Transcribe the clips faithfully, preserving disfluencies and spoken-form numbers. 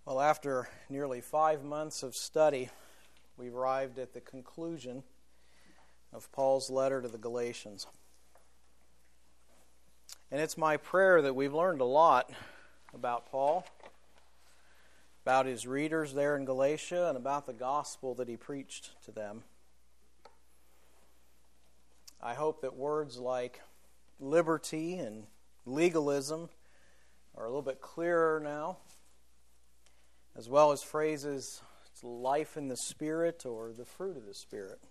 Well, after nearly five months of study, we've arrived at the conclusion of Paul's letter to the Galatians. And it's my prayer that we've learned a lot about Paul, about his readers there in Galatia, and about the gospel that he preached to them. I hope that words like liberty and legalism are a little bit clearer now, as well as phrases life in the Spirit or the fruit of the Spirit.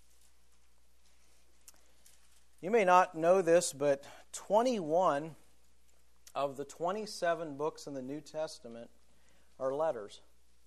You may not know this, but twenty-one of the twenty-seven books in the New Testament are letters.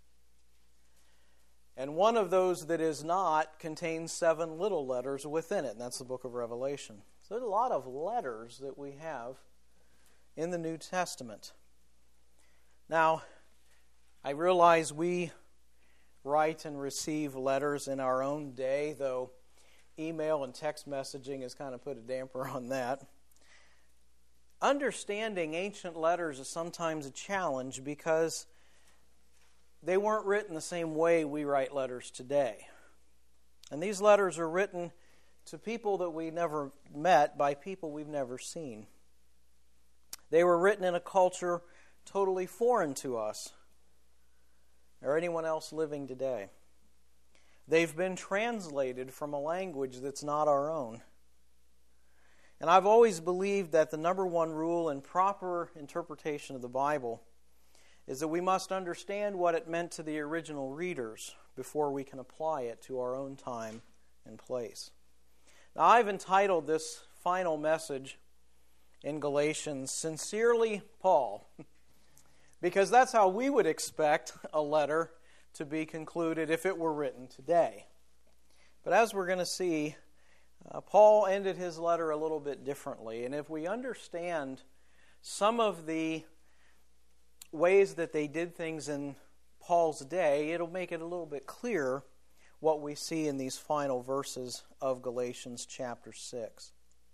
And one of those that is not contains seven little letters within it, and that's the book of Revelation. So there's a lot of letters that we have in the New Testament. Now, I realize we write and receive letters in our own day, though email and text messaging has kind of put a damper on that. Understanding ancient letters is sometimes a challenge because they weren't written the same way we write letters today. And these letters are written to people that we never met by people we've never seen. They were written in a culture totally foreign to us or anyone else living today. They've been translated from a language that's not our own. And I've always believed that the number one rule in proper interpretation of the Bible is that we must understand what it meant to the original readers before we can apply it to our own time and place. Now, I've entitled this final message in Galatians, Sincerely Paul, because that's how we would expect a letter to be concluded if it were written today. But as we're going to see, uh, Paul ended his letter a little bit differently. And if we understand some of the ways that they did things in Paul's day, it'll make it a little bit clearer what we see in these final verses of Galatians chapter six.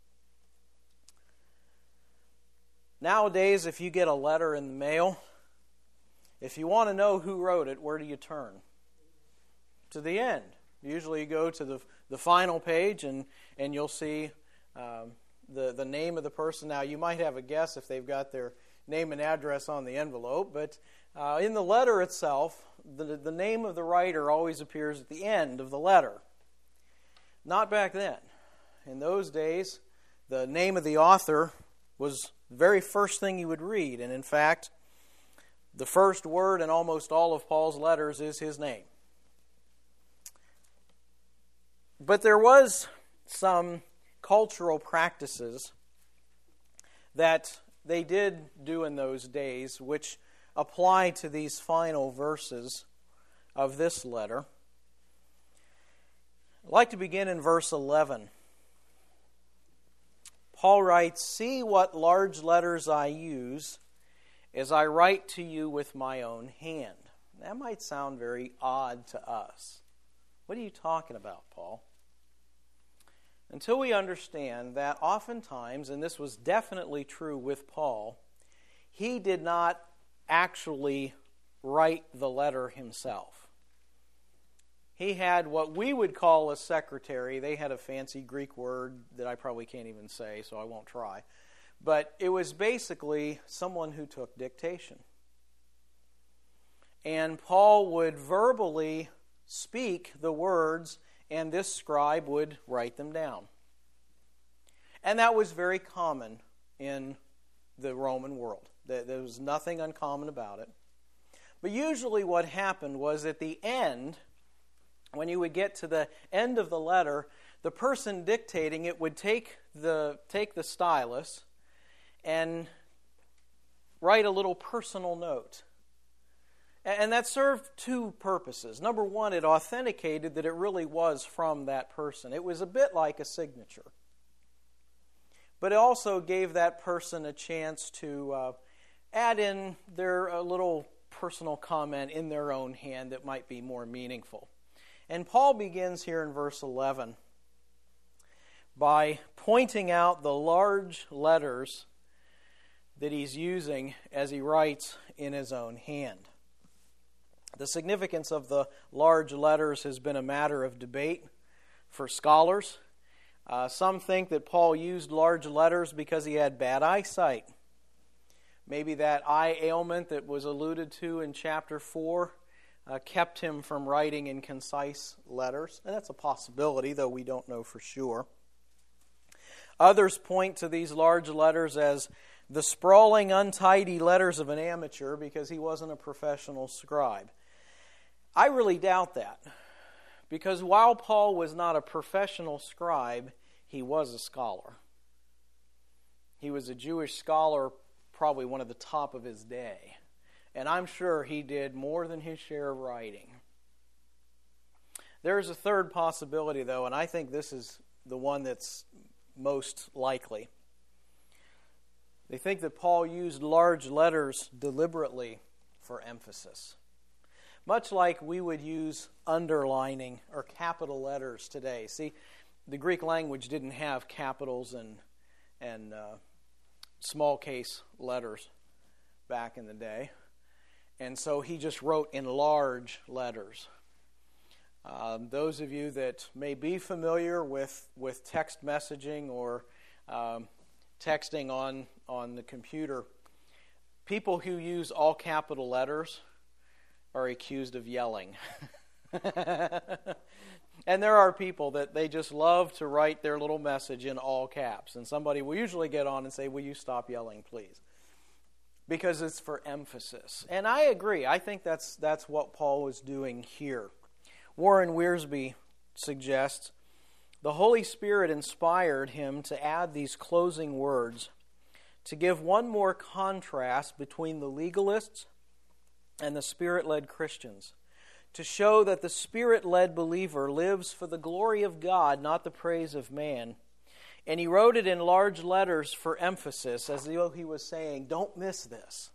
Nowadays, if you get a letter in the mail, if you want to know who wrote it, where do you turn? To the end. Usually you go to the the final page and, and you'll see um, the, the name of the person. Now, you might have a guess if they've got their name and address on the envelope, but uh, in the letter itself, the, the name of the writer always appears at the end of the letter. Not back then. In those days, the name of the author was the very first thing you would read, and in fact, the first word in almost all of Paul's letters is his name. But there was some cultural practices that they did do in those days, which apply to these final verses of this letter. I'd like to begin in verse eleven. Paul writes, "See what large letters I use as I write to you with my own hand." That might sound very odd to us. What are you talking about, Paul? Until we understand that oftentimes, and this was definitely true with Paul, he did not actually write the letter himself. He had what we would call a secretary. They had a fancy Greek word that I probably can't even say, so I won't try. But it was basically someone who took dictation. And Paul would verbally speak the words, and this scribe would write them down. And that was very common in the Roman world. There was nothing uncommon about it. But usually what happened was at the end, when you would get to the end of the letter, the person dictating it would take the take the stylus and write a little personal note. And that served two purposes. Number one, it authenticated that it really was from that person. It was a bit like a signature. But it also gave that person a chance to uh, add in their a little personal comment in their own hand that might be more meaningful. And Paul begins here in verse eleven by pointing out the large letters that he's using as he writes in his own hand. The significance of the large letters has been a matter of debate for scholars. Uh, some think that Paul used large letters because he had bad eyesight. Maybe that eye ailment that was alluded to in chapter four uh, kept him from writing in concise letters. And that's a possibility, though we don't know for sure. Others point to these large letters as the sprawling, untidy letters of an amateur because he wasn't a professional scribe. I really doubt that, because while Paul was not a professional scribe, he was a scholar. He was a Jewish scholar, probably one of the top of his day. And I'm sure he did more than his share of writing. There is a third possibility, though, and I think this is the one that's most likely. They think that Paul used large letters deliberately for emphasis. Much like we would use underlining or capital letters today. See, the Greek language didn't have capitals and and uh, small case letters back in the day. And so he just wrote in large letters. Um, those of you that may be familiar with, with text messaging or um, texting on, on the computer, people who use all capital letters are accused of yelling. And there are people that they just love to write their little message in all caps. And somebody will usually get on and say, "Will you stop yelling, please?" Because it's for emphasis. And I agree. I think that's that's what Paul was doing here. Warren Wiersbe suggests the Holy Spirit inspired him to add these closing words to give one more contrast between the legalists and the Spirit-led Christians, to show that the Spirit-led believer lives for the glory of God, not the praise of man. And he wrote it in large letters for emphasis, as though he was saying, don't miss this.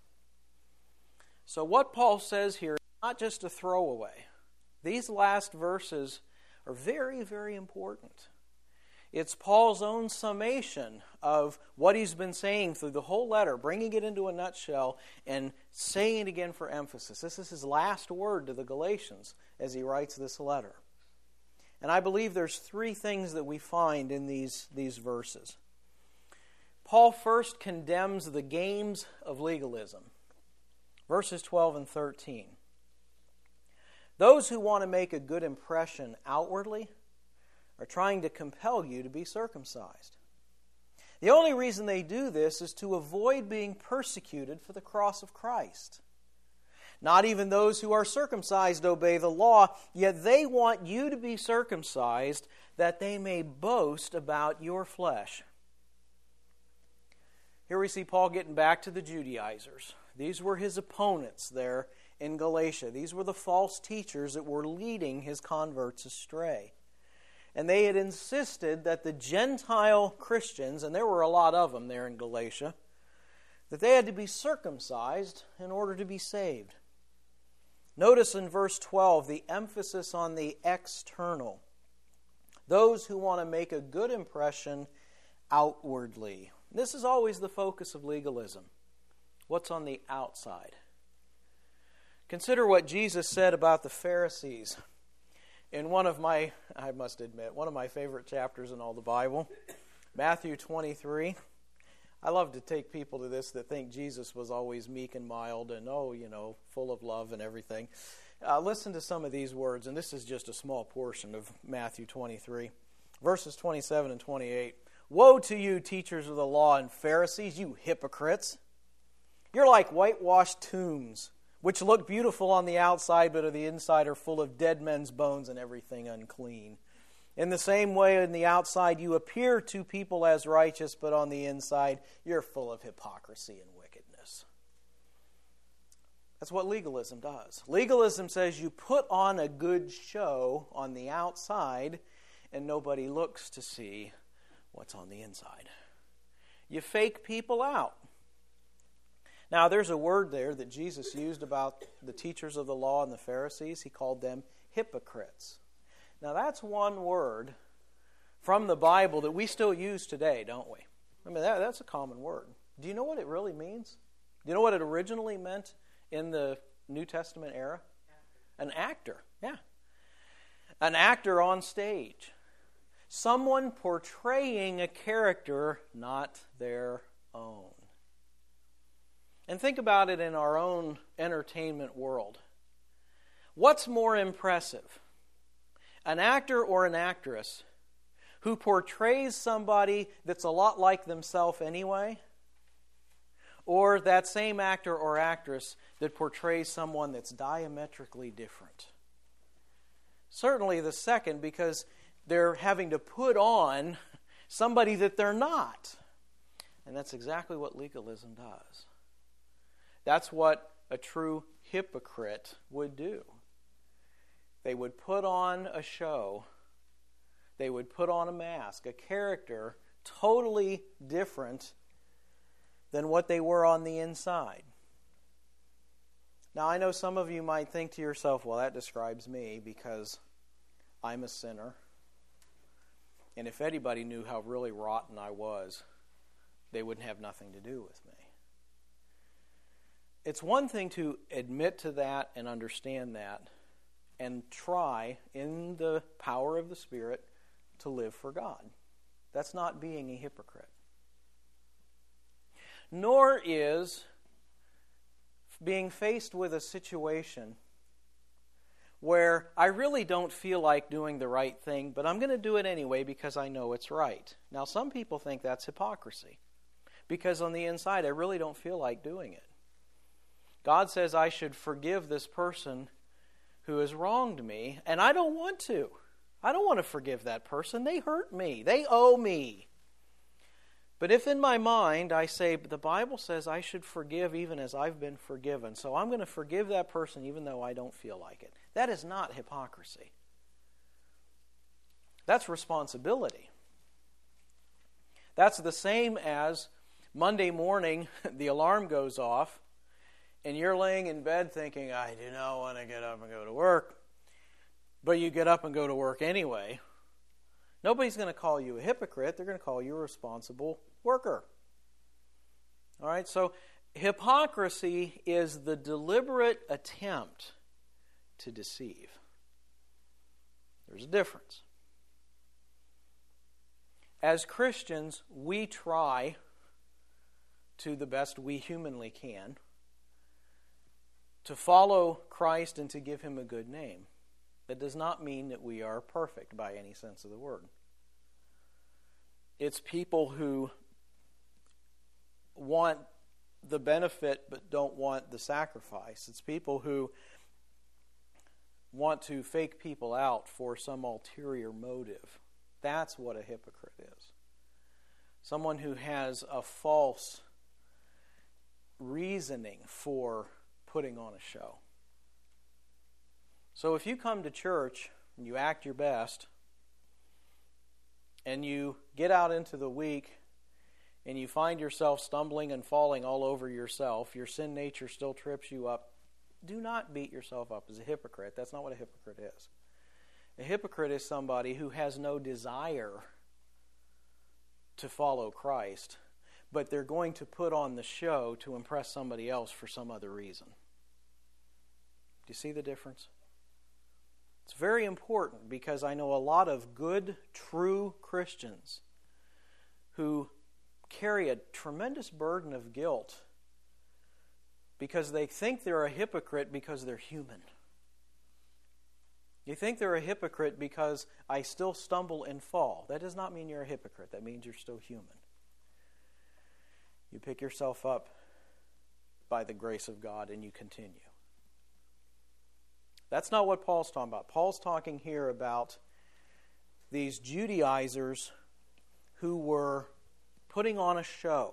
So what Paul says here is not just a throwaway. These last verses are very, very important. It's Paul's own summation of what he's been saying through the whole letter, bringing it into a nutshell and saying it again for emphasis. This is his last word to the Galatians as he writes this letter. And I believe there's three things that we find in these, these verses. Paul first condemns the games of legalism. Verses twelve and thirteen. Those who want to make a good impression outwardly are trying to compel you to be circumcised. The only reason they do this is to avoid being persecuted for the cross of Christ. Not even those who are circumcised obey the law, yet they want you to be circumcised that they may boast about your flesh. Here we see Paul getting back to the Judaizers. These were his opponents there in Galatia. These were the false teachers that were leading his converts astray. And they had insisted that the Gentile Christians, and there were a lot of them there in Galatia, that they had to be circumcised in order to be saved. Notice in verse twelve the emphasis on the external. Those who want to make a good impression outwardly. This is always the focus of legalism. What's on the outside? Consider what Jesus said about the Pharisees. In one of my, I must admit, one of my favorite chapters in all the Bible, Matthew twenty-three. I love to take people to this that think Jesus was always meek and mild and, oh, you know, full of love and everything. Uh, listen to some of these words, and this is just a small portion of Matthew twenty-three. Verses twenty-seven and twenty-eight. Woe to you, teachers of the law and Pharisees, you hypocrites! You're like whitewashed tombs, which look beautiful on the outside, but on the inside are full of dead men's bones and everything unclean. In the same way, on the outside you appear to people as righteous, but on the inside you're full of hypocrisy and wickedness. That's what legalism does. Legalism says you put on a good show on the outside, and nobody looks to see what's on the inside. You fake people out. Now, there's a word there that Jesus used about the teachers of the law and the Pharisees. He called them hypocrites. Now, that's one word from the Bible that we still use today, don't we? I mean, that, that's a common word. Do you know what it really means? Do you know what it originally meant in the New Testament era? An actor, yeah. An actor on stage. Someone portraying a character not their own. And think about it in our own entertainment world. What's more impressive? An actor or an actress who portrays somebody that's a lot like themselves anyway? Or that same actor or actress that portrays someone that's diametrically different? Certainly the second, because they're having to put on somebody that they're not. And that's exactly what legalism does. That's what a true hypocrite would do. They would put on a show. They would put on a mask, a character totally different than what they were on the inside. Now, I know some of you might think to yourself, well, that describes me because I'm a sinner. And if anybody knew how really rotten I was, they wouldn't have nothing to do with me. It's one thing to admit to that and understand that and try, in the power of the Spirit, to live for God. That's not being a hypocrite. Nor is being faced with a situation where I really don't feel like doing the right thing, but I'm going to do it anyway because I know it's right. Now, some people think that's hypocrisy, because on the inside I really don't feel like doing it. God says I should forgive this person who has wronged me, and I don't want to. I don't want to forgive that person. They hurt me. They owe me. But if in my mind I say, the Bible says I should forgive even as I've been forgiven, so I'm going to forgive that person even though I don't feel like it. That is not hypocrisy. That's responsibility. That's the same as Monday morning, the alarm goes off, and you're laying in bed thinking, I do not want to get up and go to work. But you get up and go to work anyway. Nobody's going to call you a hypocrite. They're going to call you a responsible worker. All right, so hypocrisy is the deliberate attempt to deceive. There's a difference. As Christians, we try to the best we humanly can to follow Christ and to give Him a good name. That does not mean that we are perfect by any sense of the word. It's people who want the benefit but don't want the sacrifice. It's people who want to fake people out for some ulterior motive. That's what a hypocrite is. Someone who has a false reasoning for putting on a show. So if you come to church and you act your best, and you get out into the week and you find yourself stumbling and falling all over yourself, your sin nature still trips you up, do not beat yourself up as a hypocrite. That's not what a hypocrite is. A hypocrite is somebody who has no desire to follow Christ, but they're going to put on the show to impress somebody else for some other reason. Do you see the difference? It's very important because I know a lot of good, true Christians who carry a tremendous burden of guilt because they think they're a hypocrite because they're human. You think they're a hypocrite because I still stumble and fall. That does not mean you're a hypocrite. That means you're still human. You pick yourself up by the grace of God and you continue. That's not what Paul's talking about. Paul's talking here about these Judaizers who were putting on a show.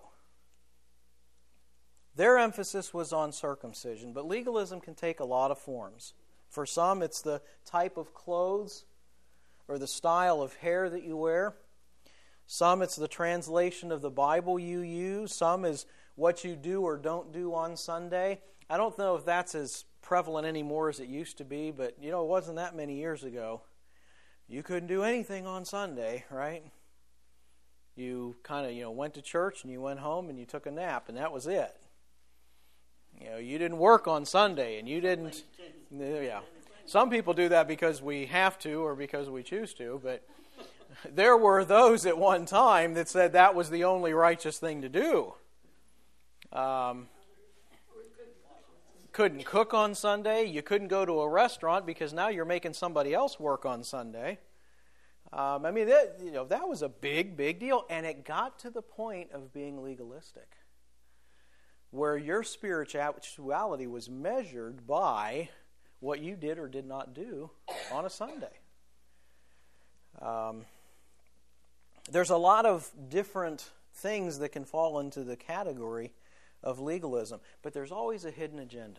Their emphasis was on circumcision, but legalism can take a lot of forms. For some, it's the type of clothes or the style of hair that you wear. Some, it's the translation of the Bible you use. Some is what you do or don't do on Sunday. I don't know if that's as prevalent anymore as it used to be, but you know, it wasn't that many years ago. You couldn't do anything on Sunday, right? You kind of, you know, went to church and you went home and you took a nap, and that was it. You know, you didn't work on Sunday, and you didn't, yeah, Some people do that because we have to or because we choose to, but there were those at one time that said that was the only righteous thing to do. Um, couldn't cook on Sunday. You couldn't go to a restaurant because now you're making somebody else work on Sunday. Um, I mean, that, you know, that was a big, big deal, and it got to the point of being legalistic, where your spirituality was measured by what you did or did not do on a Sunday. Um, there's a lot of different things that can fall into the category of legalism, but there's always a hidden agenda.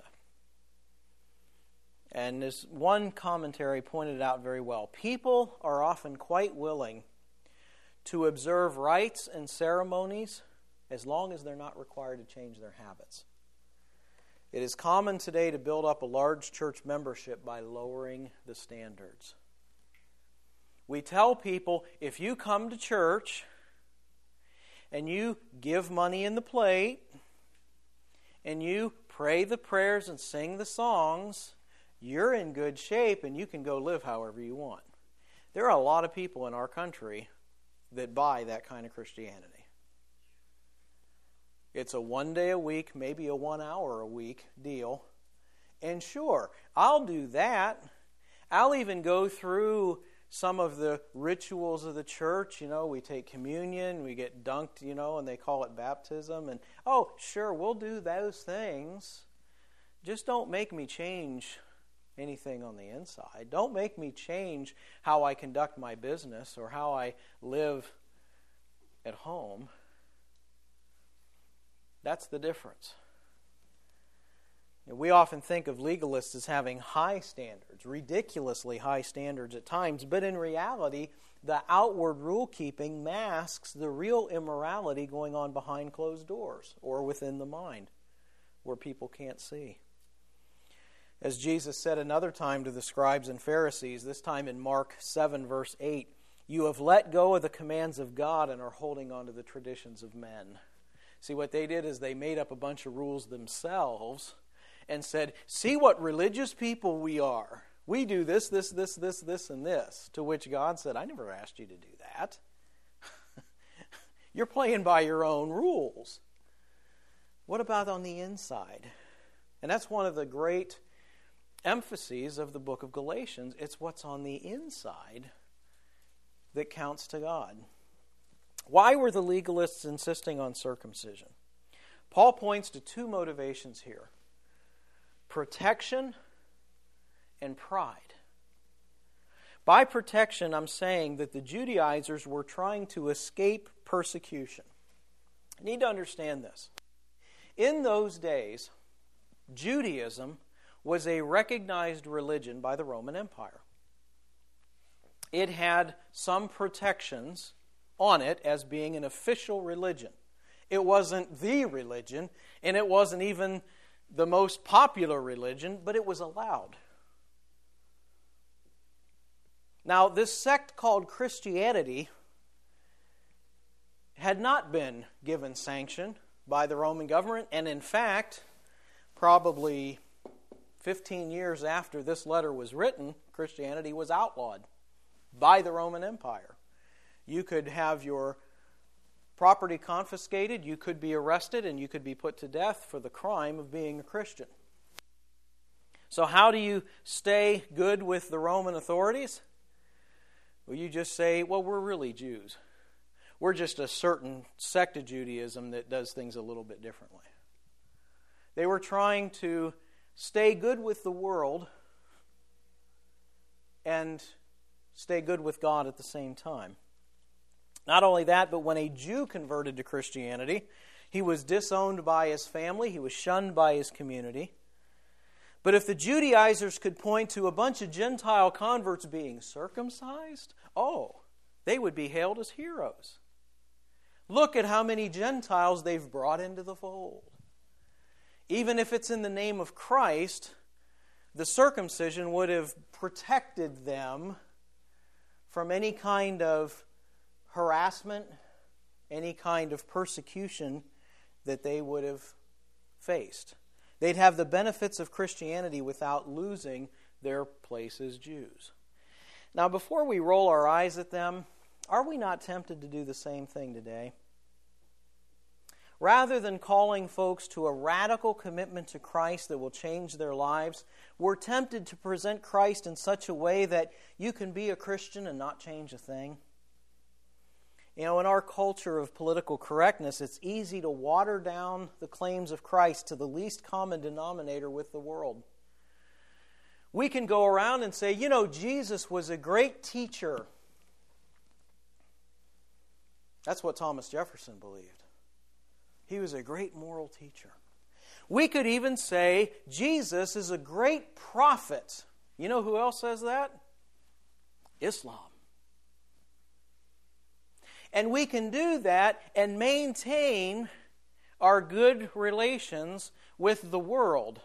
And this one commentary pointed it out very well. People are often quite willing to observe rites and ceremonies as long as they're not required to change their habits. It is common today to build up a large church membership by lowering the standards. We tell people, if you come to church and you give money in the plate and you pray the prayers and sing the songs, you're in good shape and you can go live however you want. There are a lot of people in our country that buy that kind of Christianity. It's a one day a week, maybe a one hour a week deal. And sure, I'll do that. I'll even go through some of the rituals of the church. You know, we take communion, we get dunked, you know, and they call it baptism. And, oh, sure, we'll do those things. Just don't make me change anything on the inside. Don't make me change how I conduct my business or how I live at home. That's the difference. We often think of legalists as having high standards, ridiculously high standards at times, but in reality, the outward rule-keeping masks the real immorality going on behind closed doors or within the mind where people can't see. As Jesus said another time to the scribes and Pharisees, this time in Mark seven, verse eight, "You have let go of the commands of God and are holding on to the traditions of men." See, what they did is they made up a bunch of rules themselves and said, see what religious people we are. We do this, this, this, this, this, and this. To which God said, I never asked you to do that. You're playing by your own rules. What about on the inside? And that's one of the great emphases of the book of Galatians. It's what's on the inside that counts to God. Why were the legalists insisting on circumcision? Paul points to two motivations here: protection and pride. By protection, I'm saying that the Judaizers were trying to escape persecution. You need to understand this. In those days, Judaism was a recognized religion by the Roman Empire. It had some protections on it as being an official religion. It wasn't the religion, and it wasn't even the most popular religion, but it was allowed. Now, this sect called Christianity had not been given sanction by the Roman government, and in fact, probably fifteen years after this letter was written, Christianity was outlawed by the Roman Empire. You could have your property confiscated, you could be arrested, and you could be put to death for the crime of being a Christian. So how do you stay good with the Roman authorities? Well, you just say, well, we're really Jews. We're just a certain sect of Judaism that does things a little bit differently. They were trying to stay good with the world and stay good with God at the same time. Not only that, but when a Jew converted to Christianity, he was disowned by his family, he was shunned by his community. But if the Judaizers could point to a bunch of Gentile converts being circumcised, oh, they would be hailed as heroes. Look at how many Gentiles they've brought into the fold. Even if it's in the name of Christ, the circumcision would have protected them from any kind of harassment, any kind of persecution that they would have faced. They'd have the benefits of Christianity without losing their place as Jews. Now, before we roll our eyes at them, are we not tempted to do the same thing today? Rather than calling folks to a radical commitment to Christ that will change their lives, we're tempted to present Christ in such a way that you can be a Christian and not change a thing. You know, in our culture of political correctness, it's easy to water down the claims of Christ to the least common denominator with the world. We can go around and say, you know, Jesus was a great teacher. That's what Thomas Jefferson believed. He was a great moral teacher. We could even say Jesus is a great prophet. You know who else says that? Islam. And we can do that and maintain our good relations with the world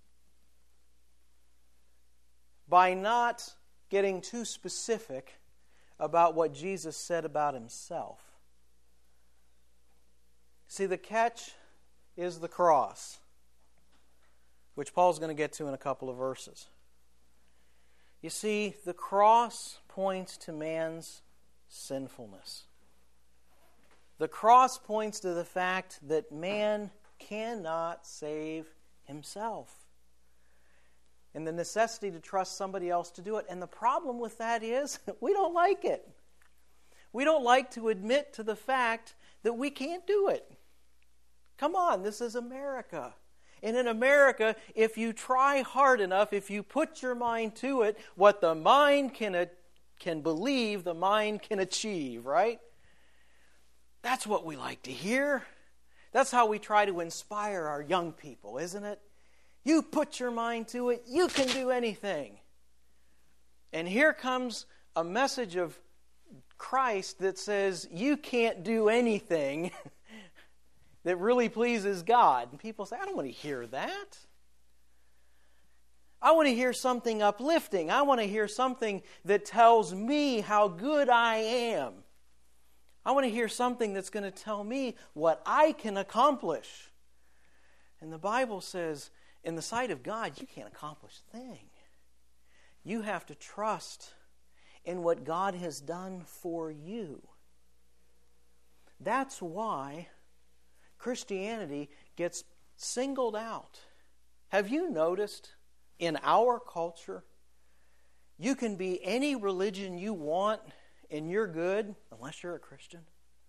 by not getting too specific about what Jesus said about himself. See, the catch is the cross, which Paul's going to get to in a couple of verses. You see, the cross points to man's sinfulness. The cross points to the fact that man cannot save himself, and the necessity to trust somebody else to do it. And the problem with that is we don't like it. We don't like to admit to the fact that we can't do it. Come on, this is America. And in America, if you try hard enough, if you put your mind to it, what the mind can, can believe, the mind can achieve, right? That's what we like to hear. That's how we try to inspire our young people, isn't it? You put your mind to it, you can do anything. And here comes a message of Christ that says you can't do anything that really pleases God. And people say, I don't want to hear that. I want to hear something uplifting. I want to hear something that tells me how good I am. I want to hear something that's going to tell me what I can accomplish. And the Bible says, in the sight of God, you can't accomplish a thing. You have to trust in what God has done for you. That's why Christianity gets singled out. Have you noticed in our culture, you can be any religion you want and you're good unless you're a Christian?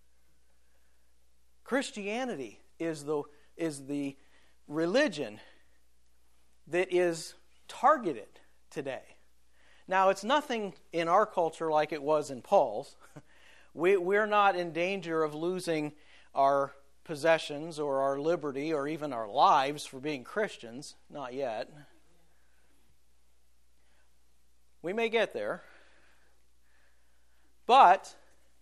Christianity is the, is the religion that is targeted today. Now, it's nothing in our culture like it was in Paul's. We, we're not in danger of losing our possessions or our liberty or even our lives for being Christians. Not yet. We may get there. But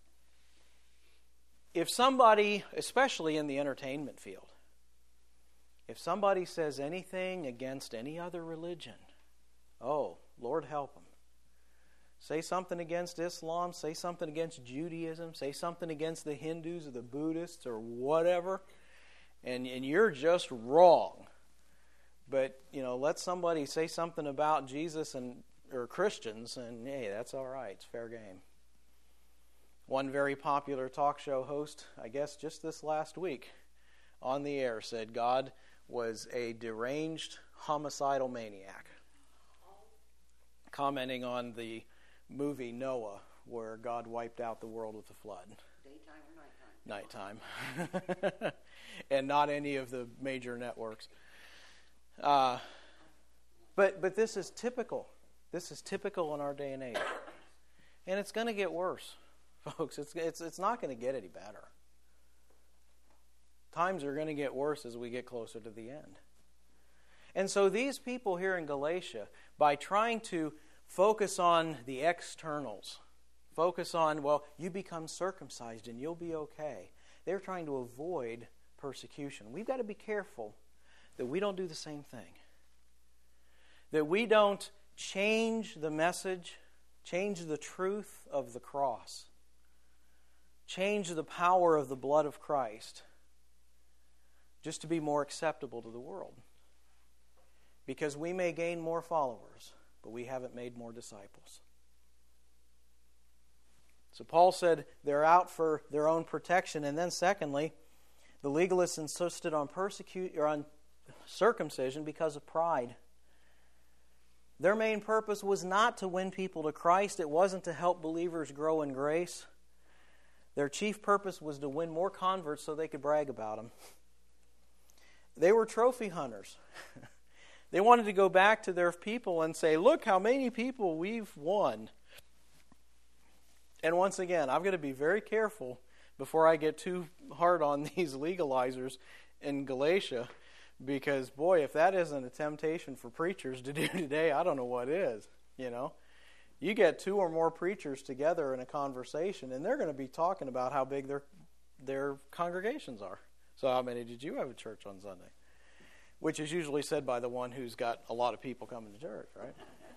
if somebody, especially in the entertainment field, if somebody says anything against any other religion, oh, Lord help them. Say something against Islam, say something against Judaism, say something against the Hindus or the Buddhists or whatever, and, and you're just wrong. But, you know, let somebody say something about Jesus and or Christians, and hey, that's all right. It's fair game. One very popular talk show host, I guess just this last week, on the air said God was a deranged homicidal maniac, commenting on the movie Noah, where God wiped out the world with a flood. Daytime or nighttime? Nighttime. And not any of the major networks. Uh, but but this is typical. This is typical in our day and age. And it's going to get worse, folks. It's it's it's not going to get any better. Times are going to get worse as we get closer to the end. And so these people here in Galatia, by trying to focus on the externals, focus on, well, you become circumcised and you'll be okay, they're trying to avoid persecution. We've got to be careful that we don't do the same thing. That we don't change the message, change the truth of the cross, change the power of the blood of Christ, just to be more acceptable to the world. Because we may gain more followers, but we haven't made more disciples. So Paul said they're out for their own protection. And then secondly, the legalists insisted on persecute or on circumcision because of pride. Their main purpose was not to win people to Christ. It wasn't to help believers grow in grace. Their chief purpose was to win more converts so they could brag about them. They were trophy hunters. They wanted to go back to their people and say, look how many people we've won. And once again, I've got to be very careful before I get too hard on these legalizers in Galatia, because, boy, if that isn't a temptation for preachers to do today, I don't know what is, you know. You get two or more preachers together in a conversation, and they're going to be talking about how big their their congregations are. So how many did you have at church on Sunday? Which is usually said by the one who's got a lot of people coming to church, right?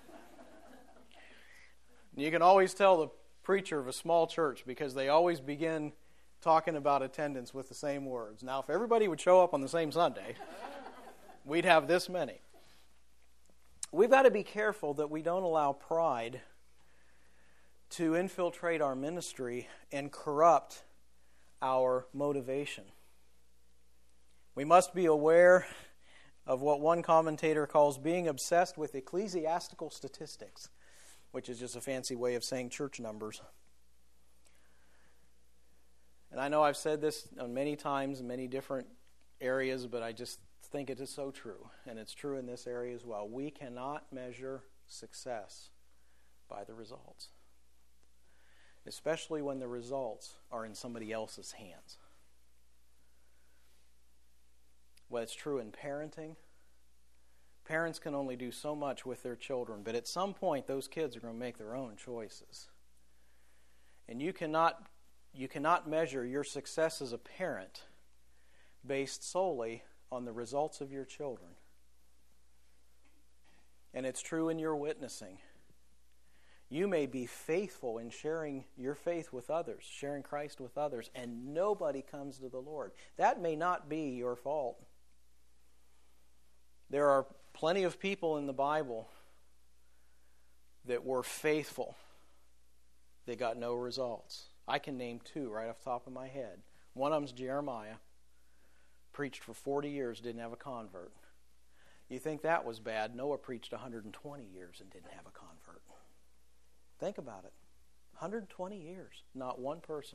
You can always tell the preacher of a small church because they always begin talking about attendance with the same words. Now, if everybody would show up on the same Sunday, we'd have this many. We've got to be careful that we don't allow pride to infiltrate our ministry and corrupt our motivation. We must be aware of what one commentator calls being obsessed with ecclesiastical statistics, which is just a fancy way of saying church numbers. And I know I've said this many times in many different areas, but I just think it is so true, and it's true in this area as well. We cannot measure success by the results, especially when the results are in somebody else's hands. Well, it's true in parenting. Parents can only do so much with their children, but at some point those kids are going to make their own choices. And you cannot you cannot measure your success as a parent based solely on the results of your children. And it's true in your witnessing. You may be faithful in sharing your faith with others, sharing Christ with others, and nobody comes to the Lord. That may not be your fault. There are plenty of people in the Bible that were faithful. They got no results. I can name two right off the top of my head. One of them's Jeremiah. Preached for forty years, didn't have a convert. You think that was bad? Noah preached one hundred twenty years and didn't have a convert. Think about it. one hundred twenty years, not one person.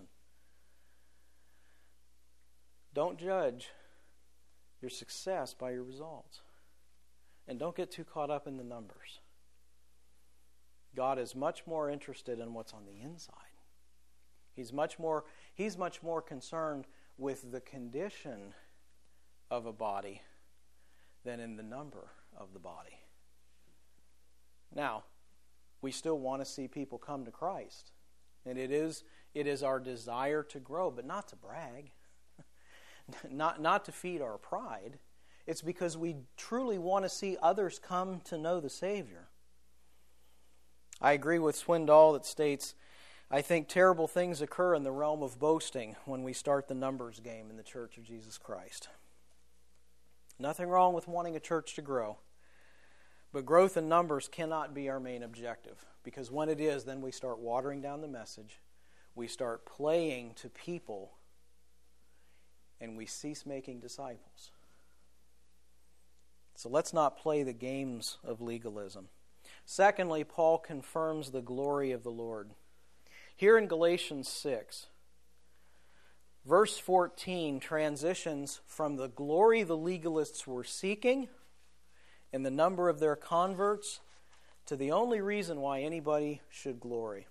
Don't judge your success by your results. And don't get too caught up in the numbers. God is much more interested in what's on the inside. He's much more, he's much more concerned with the condition of a body than in the number of the body. Now, we still want to see people come to Christ. And it is it is our desire to grow, but not to brag. not, not to feed our pride. It's because we truly want to see others come to know the Savior. I agree with Swindoll that states, I think terrible things occur in the realm of boasting when we start the numbers game in the Church of Jesus Christ. Nothing wrong with wanting a church to grow. But growth in numbers cannot be our main objective. Because when it is, then we start watering down the message. We start playing to people. And we cease making disciples. So let's not play the games of legalism. Secondly, Paul confirms the glory of the Lord. Here in Galatians six, verse fourteen transitions from the glory the legalists were seeking and the number of their converts to the only reason why anybody should glory.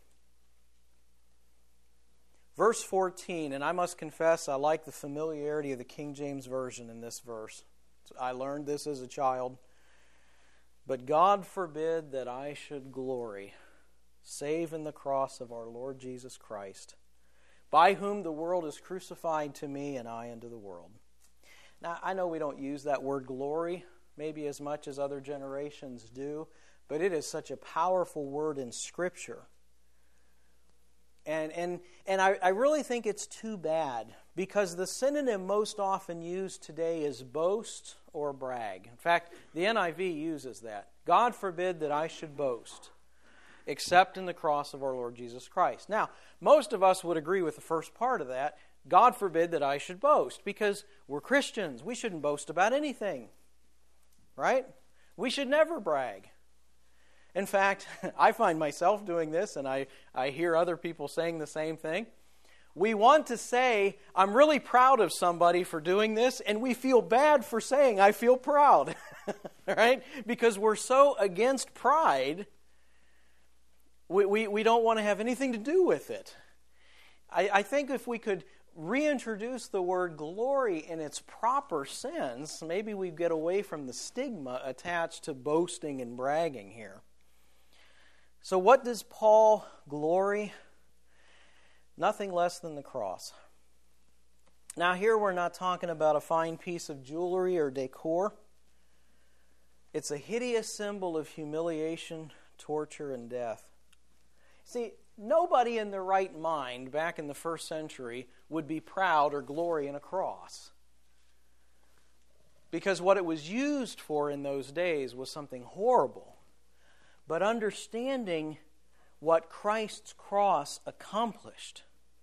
Verse fourteen, and I must confess I like the familiarity of the King James Version in this verse. I learned this as a child. But God forbid that I should glory, save in the cross of our Lord Jesus Christ, by whom the world is crucified to me and I unto the world. Now, I know we don't use that word glory maybe as much as other generations do, but it is such a powerful word in Scripture. And and and I, I really think it's too bad, because the synonym most often used today is boast or brag. In fact, the N I V uses that. God forbid that I should boast, except in the cross of our Lord Jesus Christ. Now, most of us would agree with the first part of that. God forbid that I should boast, because we're Christians. We shouldn't boast about anything, right? We should never brag. In fact, I find myself doing this, and I, I hear other people saying the same thing. We want to say, I'm really proud of somebody for doing this, and we feel bad for saying, I feel proud, right? Because we're so against pride, we, we, we don't want to have anything to do with it. I, I think if we could reintroduce the word glory in its proper sense, maybe we'd get away from the stigma attached to boasting and bragging here. So what does Paul glory? Nothing less than the cross. Now here we're not talking about a fine piece of jewelry or decor. It's a hideous symbol of humiliation, torture, and death. See, nobody in their right mind back in the first century would be proud or glory in a cross. Because what it was used for in those days was something horrible. But understanding what Christ's cross accomplished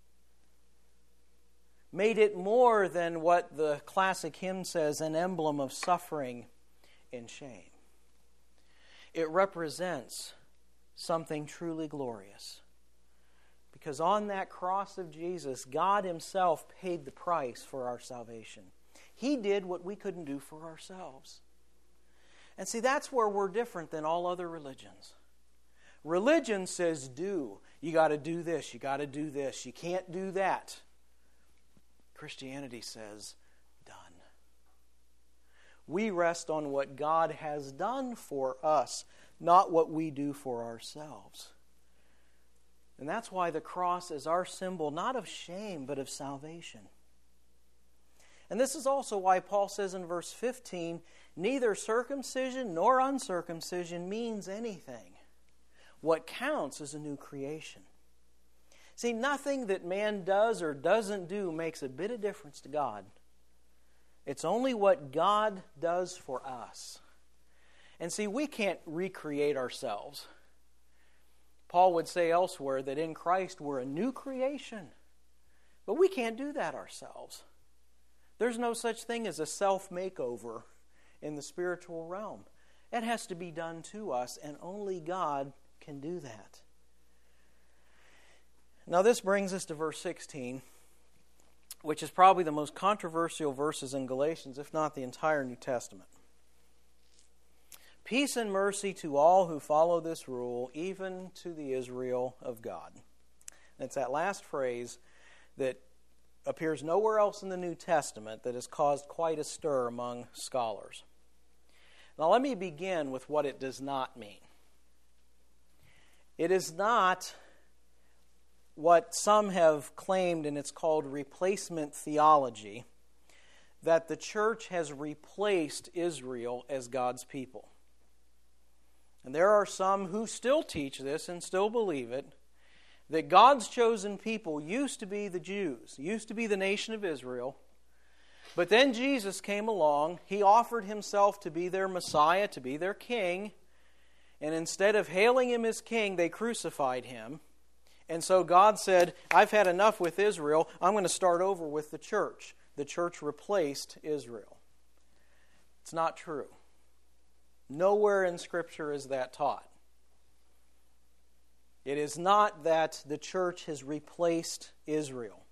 made it more than what the classic hymn says, an emblem of suffering and shame. It represents something truly glorious. Because on that cross of Jesus, God Himself paid the price for our salvation. He did what we couldn't do for ourselves. And see, that's where we're different than all other religions. Religion says do. You got to do this. You got to do this. You can't do that. Christianity says done. We rest on what God has done for us, not what we do for ourselves. And that's why the cross is our symbol, not of shame, but of salvation. And this is also why Paul says in verse fifteen, neither circumcision nor uncircumcision means anything. What counts is a new creation. See, nothing that man does or doesn't do makes a bit of difference to God. It's only what God does for us. And see, we can't recreate ourselves. Paul would say elsewhere that in Christ we're a new creation. But we can't do that ourselves. There's no such thing as a self-makeover in the spiritual realm. It has to be done to us, and only God can do that. Now this brings us to verse sixteen, which is probably the most controversial verses in Galatians, if not the entire New Testament. Peace and mercy to all who follow this rule, even to the Israel of God. And it's that last phrase that appears nowhere else in the New Testament that has caused quite a stir among scholars. Now let me begin with what it does not mean. It is not what some have claimed, and it's called replacement theology, that the church has replaced Israel as God's people. And there are some who still teach this and still believe it, that God's chosen people used to be the Jews, used to be the nation of Israel. But then Jesus came along. He offered Himself to be their Messiah, to be their king. And instead of hailing Him as king, they crucified Him. And so God said, I've had enough with Israel. I'm going to start over with the church. The church replaced Israel. It's not true. Nowhere in Scripture is that taught. It is not that the church has replaced Israel.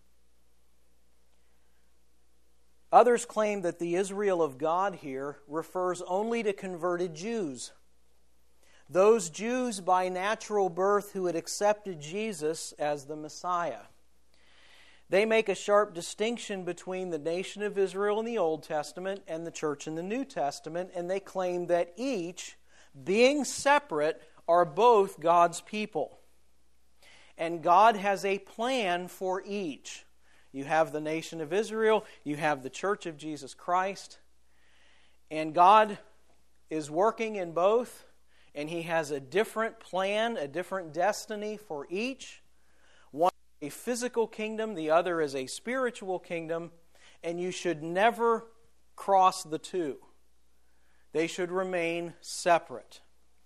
Others claim that the Israel of God here refers only to converted Jews. Those Jews by natural birth who had accepted Jesus as the Messiah. They make a sharp distinction between the nation of Israel in the Old Testament and the church in the New Testament, and they claim that each, being separate, are both God's people. And God has a plan for each. You have the nation of Israel, you have the church of Jesus Christ, and God is working in both, and He has a different plan, a different destiny for each. One a physical kingdom, the other is a spiritual kingdom, and you should never cross the two. They should remain separate.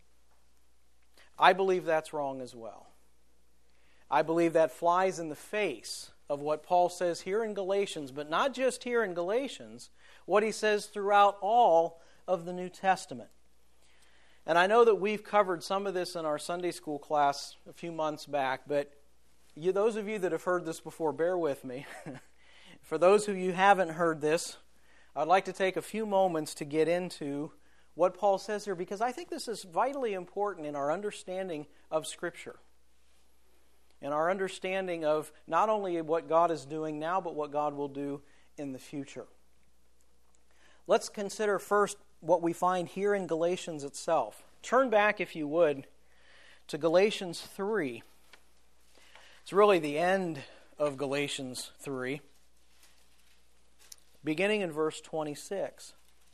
I believe that's wrong as well. I believe that flies in the face of what Paul says here in Galatians, but not just here in Galatians, what he says throughout all of the New Testament. And I know that we've covered some of this in our Sunday school class a few months back, but you, those of you that have heard this before, bear with me. For those of you who haven't heard this, I'd like to take a few moments to get into what Paul says here, because I think this is vitally important in our understanding of Scripture, in our understanding of not only what God is doing now, but what God will do in the future. Let's consider first what we find here in Galatians itself. Turn back, if you would, to Galatians three. It's really the end of Galatians three, beginning in verse twenty-six.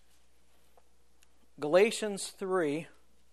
Galatians three,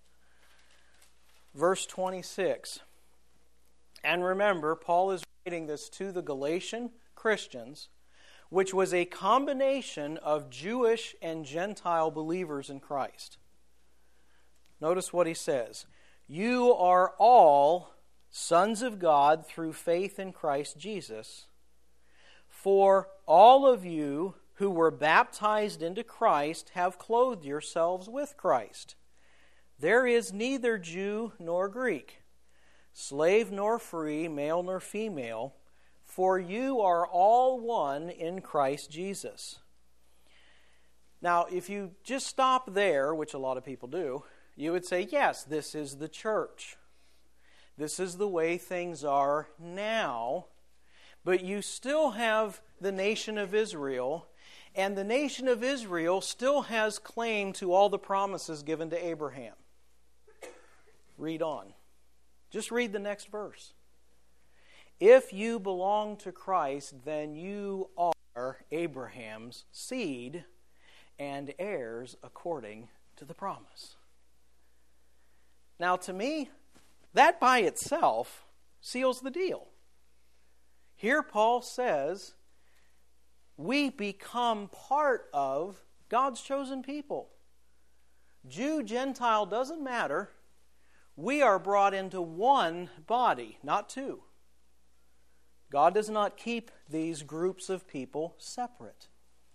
verse twenty-six. And remember, Paul is writing this to the Galatian Christians, which was a combination of Jewish and Gentile believers in Christ. Notice what he says. You are all sons of God through faith in Christ Jesus. For all of you who were baptized into Christ have clothed yourselves with Christ. There is neither Jew nor Greek, slave nor free, male nor female, for you are all one in Christ Jesus. Now, if you just stop there, which a lot of people do, you would say, yes, this is the church. This is the way things are now. But you still have the nation of Israel, and the nation of Israel still has claim to all the promises given to Abraham. Read on. Just read the next verse. If you belong to Christ, then you are Abraham's seed and heirs according to the promise. Now, to me, that by itself seals the deal. Here Paul says, we become part of God's chosen people. Jew, Gentile, doesn't matter. We are brought into one body, not two. God does not keep these groups of people separate.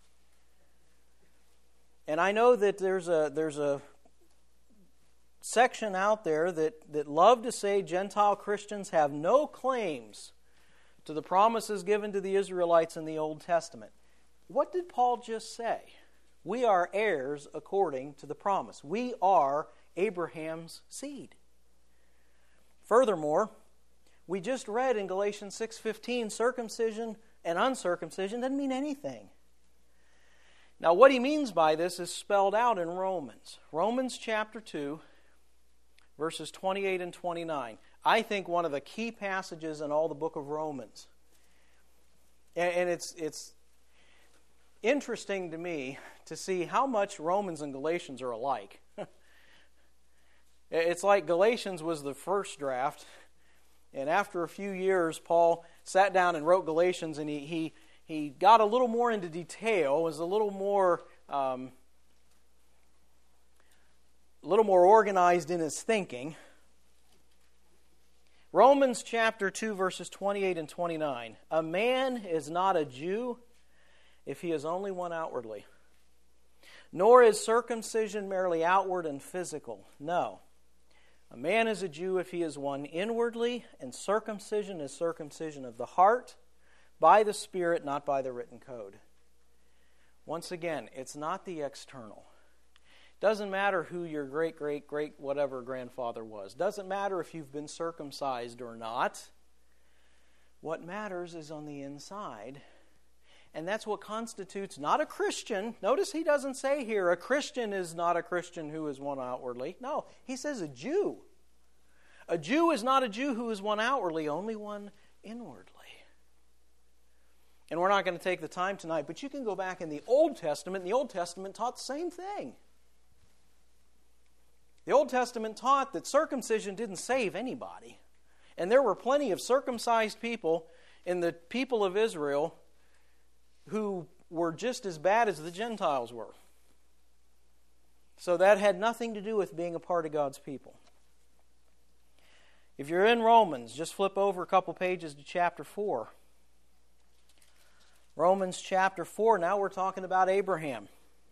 And I know that there's a there's a section out there that, that love to say Gentile Christians have no claims to the promises given to the Israelites in the Old Testament. What did Paul just say? We are heirs according to the promise. We are Abraham's seed. Furthermore, we just read in Galatians six fifteen, circumcision and uncircumcision doesn't mean anything. Now, what he means by this is spelled out in Romans. Romans chapter two, verses twenty-eight and twenty-nine. I think one of the key passages in all the book of Romans. And it's it's interesting to me to see how much Romans and Galatians are alike. It's like Galatians was the first draft, and after a few years, Paul sat down and wrote Galatians, and he he, he got a little more into detail, was a little more um, a little more organized in his thinking. Romans chapter two, verses twenty-eight and twenty-nine. A man is not a Jew if he is only one outwardly, nor is circumcision merely outward and physical. No. A man is a Jew if he is one inwardly, and circumcision is circumcision of the heart, by the Spirit, not by the written code. Once again, it's not the external. Doesn't matter who your great, great, great whatever grandfather was. Doesn't matter if you've been circumcised or not. What matters is on the inside. And that's what constitutes not a Christian. Notice he doesn't say here, a Christian is not a Christian who is one outwardly. No, he says a Jew. A Jew is not a Jew who is one outwardly, only one inwardly. And we're not going to take the time tonight, but you can go back in the Old Testament. The Old Testament taught the same thing. The Old Testament taught that circumcision didn't save anybody. And there were plenty of circumcised people in the people of Israel who were just as bad as the Gentiles were. So that had nothing to do with being a part of God's people. If you're in Romans, just flip over a couple pages to chapter four. Romans chapter four, now we're talking about Abraham.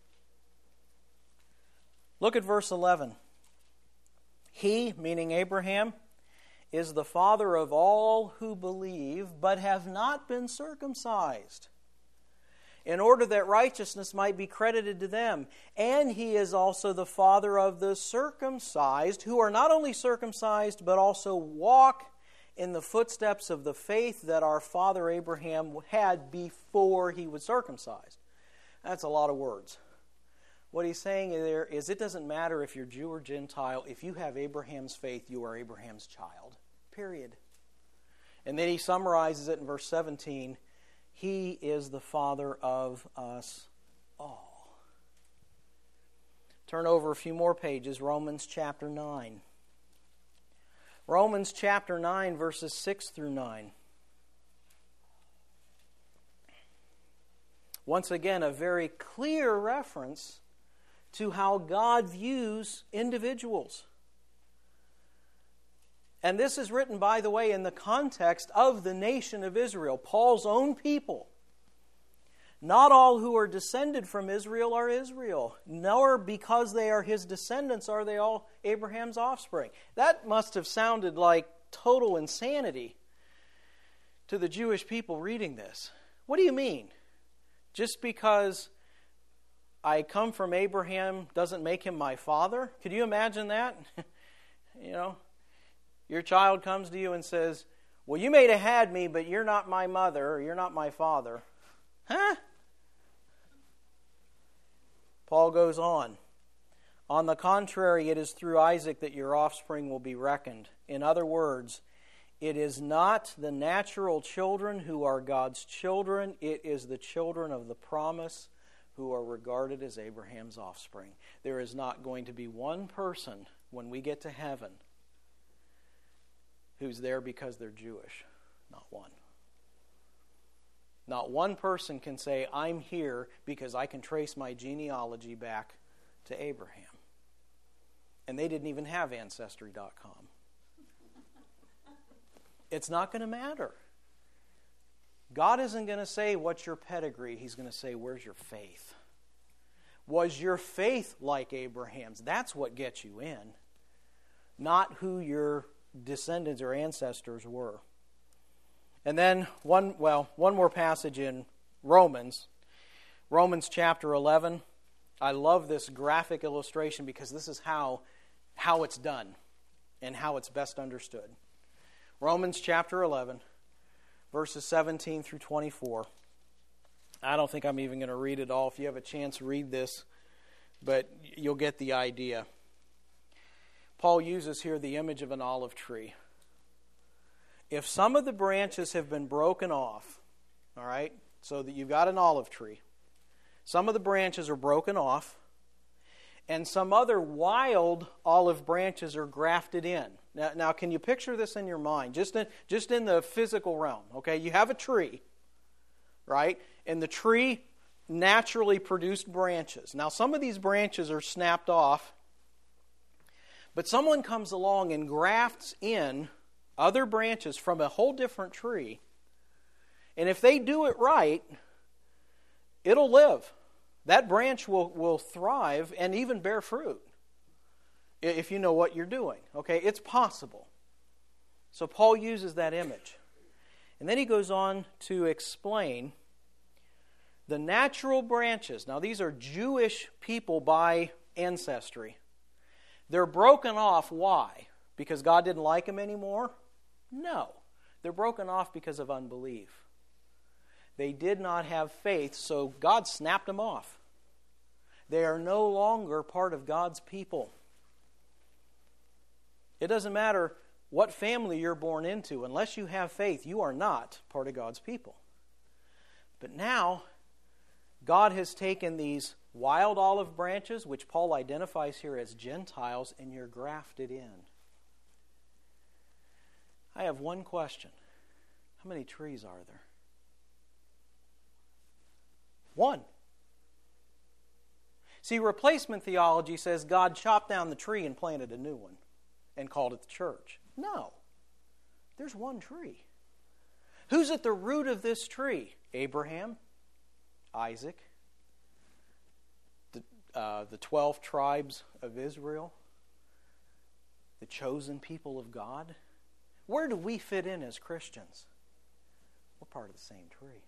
Look at verse eleven. He, meaning Abraham, is the father of all who believe, but have not been circumcised, in order that righteousness might be credited to them. And he is also the father of the circumcised, who are not only circumcised, but also walk in the footsteps of the faith that our father Abraham had before he was circumcised. That's a lot of words. What he's saying there is it doesn't matter if you're Jew or Gentile. If you have Abraham's faith, you are Abraham's child. Period. And then he summarizes it in verse seventeen. He is the father of us all. Turn over a few more pages. Romans chapter nine. Romans chapter nine, verses six through nine. Once again, a very clear reference to how God views individuals. And this is written, by the way, in the context of the nation of Israel, Paul's own people. Not all who are descended from Israel are Israel, nor because they are his descendants are they all Abraham's offspring. That must have sounded like total insanity to the Jewish people reading this. What do you mean? Just because I come from Abraham doesn't make him my father? Could you imagine that? You know, your child comes to you and says, well, you may have had me, but you're not my mother, or you're not my father. Huh? Paul goes on. On the contrary, it is through Isaac that your offspring will be reckoned. In other words, it is not the natural children who are God's children. It is the children of the promise who are regarded as Abraham's offspring. There is not going to be one person when we get to heaven who's there because they're Jewish. Not one. Not one person can say, I'm here because I can trace my genealogy back to Abraham. And they didn't even have Ancestry dot com. It's not going to matter. God isn't going to say, what's your pedigree? He's going to say, where's your faith? Was your faith like Abraham's? That's what gets you in. Not who your descendants or ancestors were. And then one, well, one more passage in Romans. Romans chapter eleven. I love this graphic illustration because this is how, how it's done and how it's best understood. Romans chapter eleven, verses seventeen through twenty-four. I don't think I'm even going to read it all. If you have a chance, read this, but you'll get the idea. Paul uses here the image of an olive tree. If some of the branches have been broken off, all right, so that you've got an olive tree, some of the branches are broken off, and some other wild olive branches are grafted in. Now, now can you picture this in your mind? Just in, just in the physical realm, okay? You have a tree, right? And the tree naturally produced branches. Now, some of these branches are snapped off, but someone comes along and grafts in other branches from a whole different tree. And if they do it right, it'll live. That branch will, will thrive and even bear fruit if you know what you're doing. Okay, it's possible. So Paul uses that image. And then he goes on to explain the natural branches. Now these are Jewish people by ancestry. They're broken off. Why? Because God didn't like them anymore? No. They're broken off because of unbelief. They did not have faith, so God snapped them off. They are no longer part of God's people. It doesn't matter what family you're born into. Unless you have faith, you are not part of God's people. But now, God has taken these wild olive branches, which Paul identifies here as Gentiles, and you're grafted in. I have one question. How many trees are there? One. See, replacement theology says God chopped down the tree and planted a new one and called it the church. No. There's one tree. Who's at the root of this tree? Abraham, Isaac, the, uh, the twelve tribes of Israel, the chosen people of God. Where do we fit in as Christians? We're part of the same tree.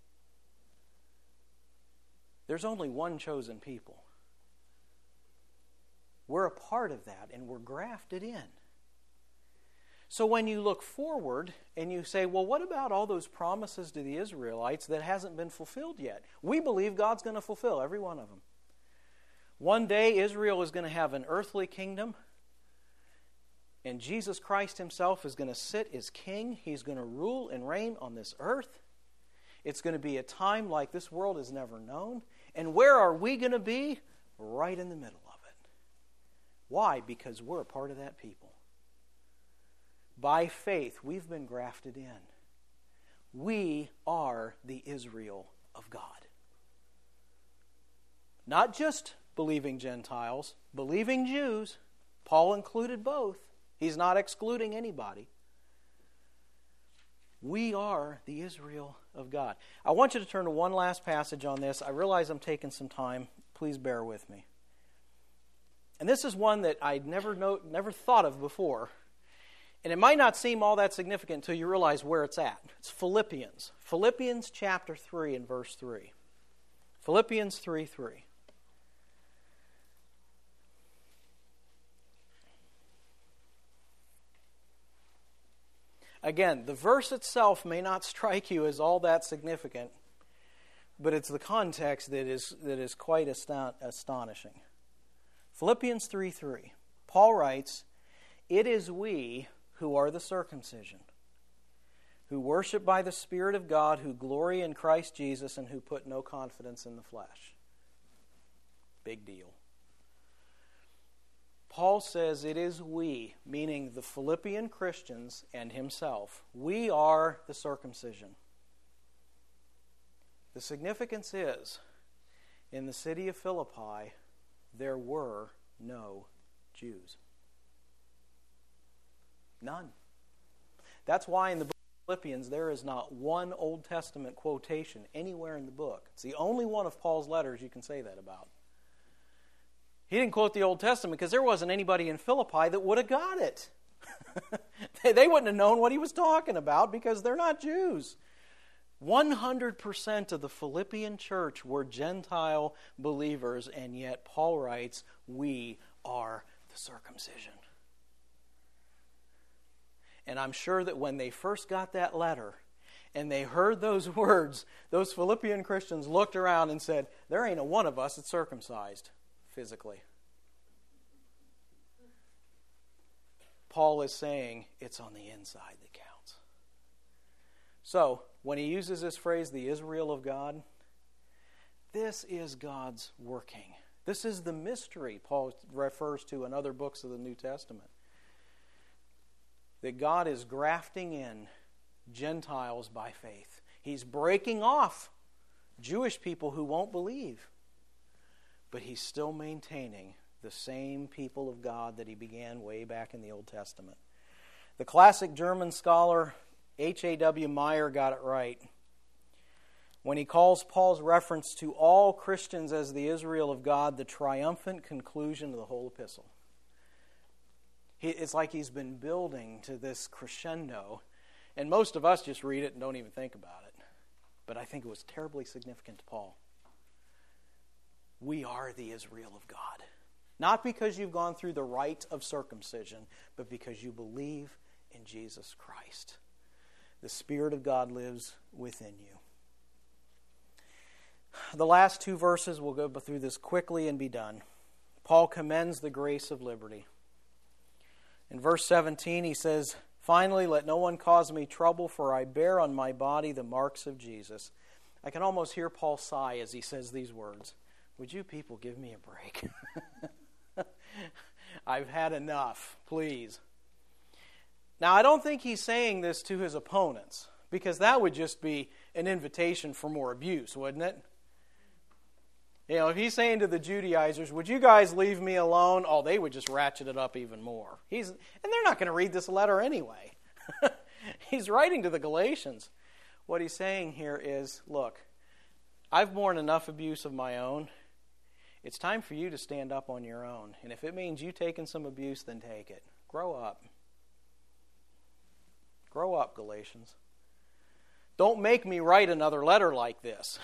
There's only one chosen people. We're a part of that, and we're grafted in. So when you look forward and you say, well, what about all those promises to the Israelites that hasn't been fulfilled yet? We believe God's going to fulfill every one of them. One day Israel is going to have an earthly kingdom, and Jesus Christ himself is going to sit as king. He's going to rule and reign on this earth. It's going to be a time like this world has never known. And where are we going to be? Right in the middle of it. Why? Because we're a part of that people. By faith, we've been grafted in. We are the Israel of God. Not just believing Gentiles, believing Jews. Paul included both. He's not excluding anybody. We are the Israel of God. I want you to turn to one last passage on this. I realize I'm taking some time. Please bear with me. And this is one that I'd never know, never thought of before. And it might not seem all that significant until you realize where it's at. It's Philippians. Philippians chapter three and verse three. Philippians three three. Again, the verse itself may not strike you as all that significant, but it's the context that is that is quite aston- astonishing. Philippians three three. Paul writes, "It is we who are the circumcision, who worship by the Spirit of God, who glory in Christ Jesus, and who put no confidence in the flesh." Big deal. Paul says it is we, meaning the Philippian Christians and himself. We are the circumcision. The significance is, in the city of Philippi, there were no Jews. None. That's why in the book of Philippians there is not one Old Testament quotation anywhere in the book. It's the only one of Paul's letters you can say that about. He didn't quote the Old Testament because there wasn't anybody in Philippi that would have got it. They wouldn't have known what he was talking about because they're not Jews. one hundred percent of the Philippian church were Gentile believers, and yet Paul writes, we are the circumcision. And I'm sure that when they first got that letter and they heard those words, those Philippian Christians looked around and said, there ain't a one of us that's circumcised physically. Paul is saying it's on the inside that counts. So, when he uses this phrase, the Israel of God, this is God's working. This is the mystery Paul refers to in other books of the New Testament. That God is grafting in Gentiles by faith. He's breaking off Jewish people who won't believe. But he's still maintaining the same people of God that he began way back in the Old Testament. The classic German scholar H A W Meyer got it right when he calls Paul's reference to all Christians as the Israel of God the triumphant conclusion of the whole epistle. It's like he's been building to this crescendo, and most of us just read it and don't even think about it. But I think it was terribly significant to Paul. We are the Israel of God. Not because you've gone through the rite of circumcision, but because you believe in Jesus Christ. The Spirit of God lives within you. The last two verses, we'll go through this quickly and be done. Paul commends the grace of liberty. In verse seventeen, he says, "Finally, let no one cause me trouble, for I bear on my body the marks of Jesus." I can almost hear Paul sigh as he says these words. Would you people give me a break? I've had enough, please. Now, I don't think he's saying this to his opponents, Because that would just be an invitation for more abuse, wouldn't it? You know, if he's saying to the Judaizers, would you guys leave me alone? Oh, they would just ratchet it up even more. He's, and they're not going to read this letter anyway. He's writing to the Galatians. What he's saying here is, look, I've borne enough abuse of my own. It's time for you to stand up on your own. And if it means you taking some abuse, then take it. Grow up. Grow up, Galatians. Don't make me write another letter like this.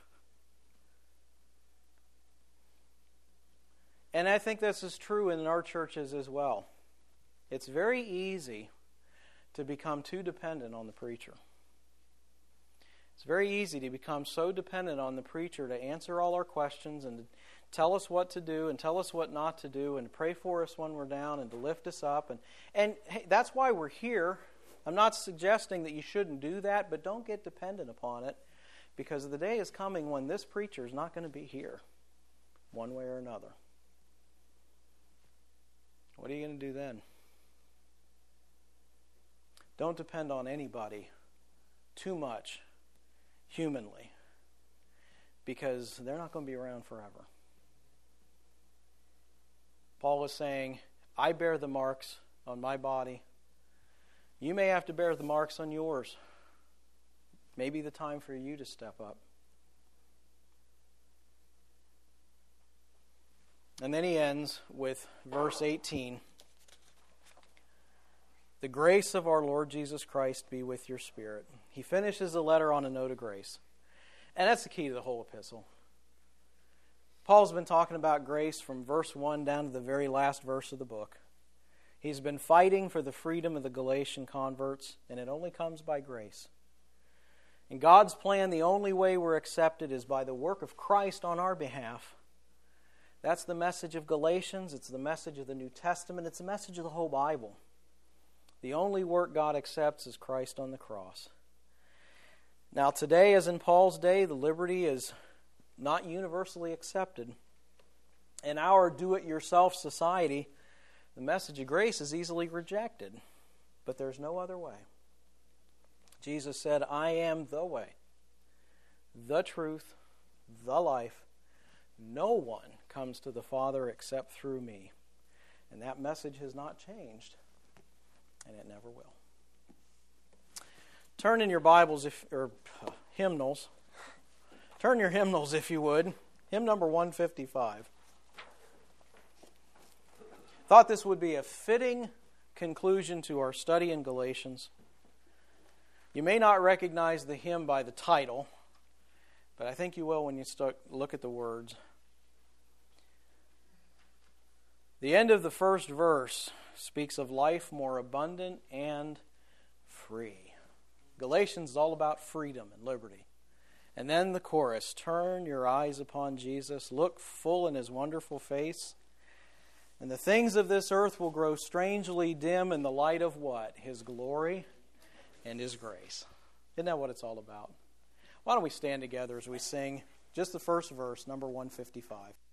And I think this is true in our churches as well. It's very easy to become too dependent on the preacher. It's very easy to become so dependent on the preacher to answer all our questions and to tell us what to do and tell us what not to do and to pray for us when we're down and to lift us up. And, and hey, that's why we're here. I'm not suggesting that you shouldn't do that, but don't get dependent upon it, because the day is coming when this preacher is not going to be here one way or another. What are you going to do then? Don't depend on anybody too much humanly, because they're not going to be around forever. Paul was saying, I bear the marks on my body. You may have to bear the marks on yours. Maybe the time for you to step up. And then he ends with verse eighteen. The grace of our Lord Jesus Christ be with your spirit. He finishes the letter on a note of grace. And that's the key to the whole epistle. Paul's been talking about grace from verse one down to the very last verse of the book. He's been fighting for the freedom of the Galatian converts, and it only comes by grace. In God's plan, the only way we're accepted is by the work of Christ on our behalf. That's the message of Galatians. It's the message of the New Testament. It's the message of the whole Bible. The only work God accepts is Christ on the cross. Now today, as in Paul's day, the liberty is not universally accepted. In our do-it-yourself society, the message of grace is easily rejected. But there's no other way. Jesus said, I am the way, the truth, the life. No one comes to the Father except through me. And that message has not changed, and it never will. Turn in your Bibles, if or uh, hymnals. Turn your hymnals, if you would. Hymn number one fifty-five. Thought this would be a fitting conclusion to our study in Galatians. You may not recognize the hymn by the title, but I think you will when you start look at the words. The end of the first verse speaks of life more abundant and free. Galatians is all about freedom and liberty. And then the chorus, turn your eyes upon Jesus, look full in his wonderful face, and the things of this earth will grow strangely dim in the light of what? His glory and his grace. Isn't that what it's all about? Why don't we stand together as we sing just the first verse, number one fifty-five.